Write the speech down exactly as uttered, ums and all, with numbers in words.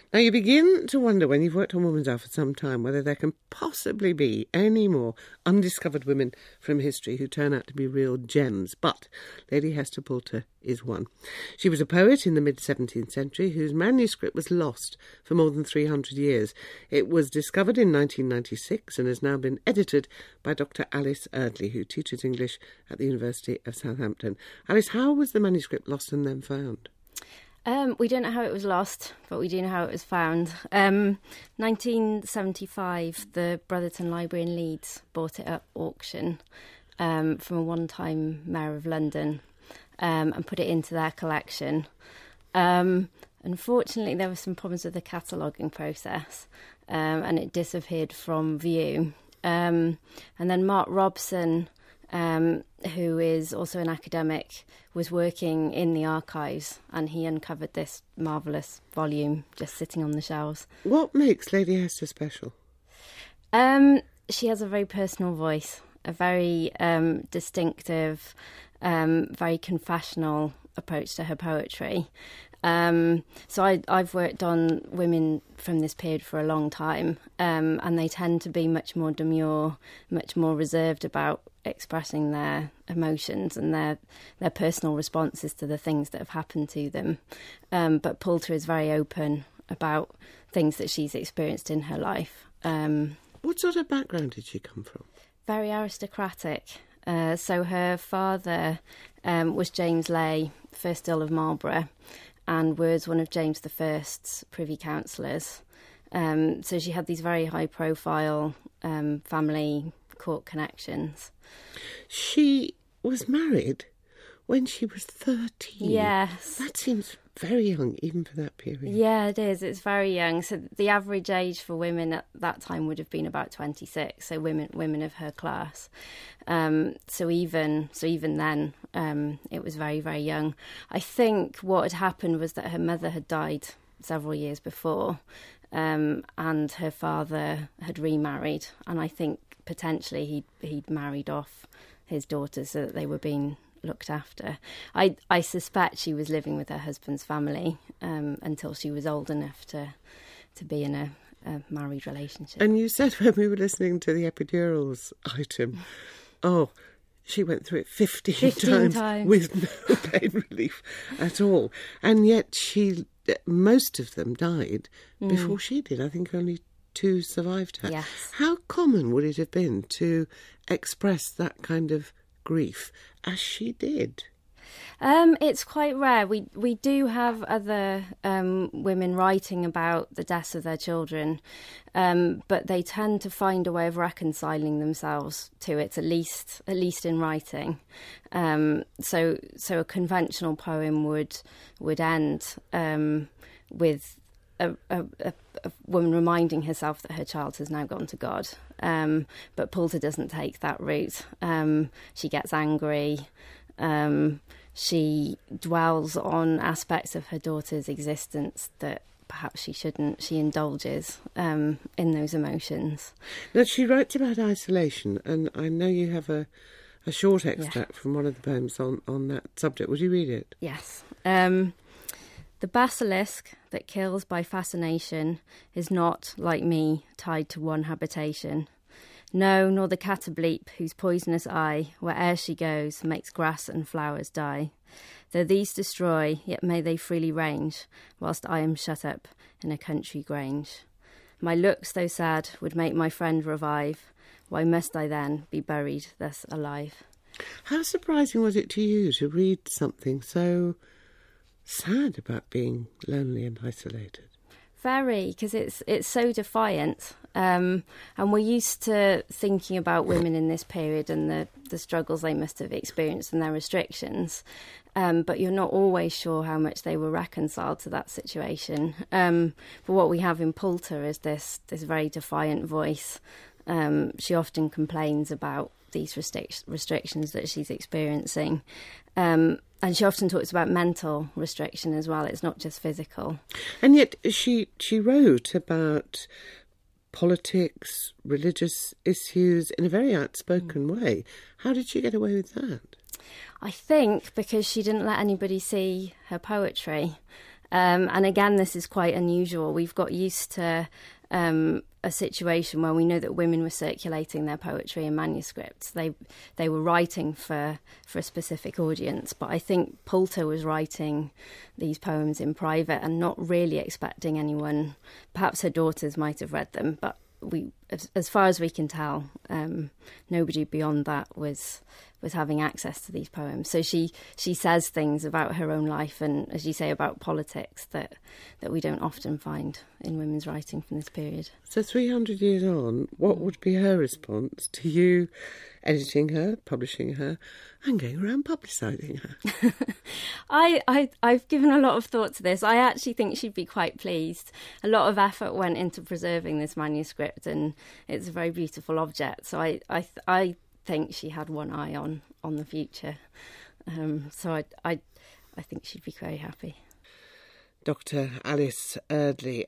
Now, you begin to wonder, when you've worked on Woman's Hour for some time, whether there can possibly be any more undiscovered women from history who turn out to be real gems. But Lady Hester Poulter is one. She was a poet in the mid-seventeenth century whose manuscript was lost for more than three hundred years. It was discovered in nineteen ninety-six and has now been edited by Doctor Alice Eardley, who teaches English at the University of Southampton. Alice, how was the manuscript lost and then found? Um, we don't know how it was lost, but we do know how it was found. Um, nineteen seventy-five, the Brotherton Library in Leeds bought it at auction um, from a one-time mayor of London um, and put it into their collection. Um, unfortunately, there were some problems with the cataloguing process um, and it disappeared from view. Um, and then Mark Robson, um, who is also an academic, was working in the archives and he uncovered this marvellous volume just sitting on the shelves. What makes Lady Hester special? Um, she has a very personal voice, a very um, distinctive, um, very confessional approach to her poetry. Um, so I, I've worked on women from this period for a long time, um, and they tend to be much more demure, much more reserved about expressing their emotions and their their personal responses to the things that have happened to them. Um, but Poulter is very open about things that she's experienced in her life. Um, what sort of background did she come from? Very aristocratic. Uh, so her father um, was James Leigh, first Earl of Marlborough, and was one of James the First's Privy Councillors. Um, so she had these very high-profile um, family court connections. She was married when she was thirteen. Yes. That seems very young, even for that period. Yeah, it is. It's very young. So the average age for women at that time would have been about twenty-six, so women women of her class. Um, so even so even then, um, it was very, very young. I think what had happened was that her mother had died several years before, um, and her father had remarried, and I think potentially he'd, he'd married off his daughters so that they were being looked after. I I suspect she was living with her husband's family um, until she was old enough to to be in a, a married relationship. And you said when we were listening to the epidurals item, oh, she went through it fifteen, fifteen times, times with no pain relief at all. And yet she, most of them died mm. before she did. I think only two survived her. Yes. How common would it have been to express that kind of grief as she did? Um, it's quite rare. We we do have other um, women writing about the deaths of their children, um, but they tend to find a way of reconciling themselves to it, at least at least in writing. Um, so so a conventional poem would would end um, with A, a, a woman reminding herself that her child has now gone to God. Um, but Poulter doesn't take that route. Um, she gets angry. Um, she dwells on aspects of her daughter's existence that perhaps she shouldn't. She indulges um, in those emotions. Now, she writes about isolation, and I know you have a, a short extract yeah. from one of the poems on, on that subject. Would you read it? Yes. Um, The basilisk that kills by fascination is not, like me, tied to one habitation. No, nor the catobleep whose poisonous eye, where'er she goes, makes grass and flowers die. Though these destroy, yet may they freely range, whilst I am shut up in a country grange. My looks, though sad, would make my friend revive. Why must I then be buried thus alive? How surprising was it to you to read something so sad about being lonely and isolated? Very, because it's it's so defiant. Um, and we're used to thinking about women in this period and the, the struggles they must have experienced and their restrictions. Um, but you're not always sure how much they were reconciled to that situation. Um, but what we have in Poulter is this, this very defiant voice. Um, she often complains about these restric- restrictions that she's experiencing. Um, and she often talks about mental restriction as well. It's not just physical. And yet she she wrote about politics, religious issues in a very outspoken mm. way. How did she get away with that? I think because she didn't let anybody see her poetry. Um, and again, this is quite unusual. We've got used to um, a situation where we know that women were circulating their poetry in manuscripts. They they were writing for, for a specific audience. But I think Poulter was writing these poems in private and not really expecting anyone. Perhaps her daughters might have read them, but we, as, as far as we can tell, um, nobody beyond that was was having access to these poems. So she she says things about her own life and, as you say, about politics that that we don't often find in women's writing from this period. So three hundred years on, what would be her response to you editing her, publishing her, and going around publicising her? I, I, I've given a lot of thought to this. I actually think she'd be quite pleased. A lot of effort went into preserving this manuscript, and it's a very beautiful object. So I, I, I think she had one eye on, on the future. Um, so I, I, I think she'd be very happy. Doctor Alice Eardley,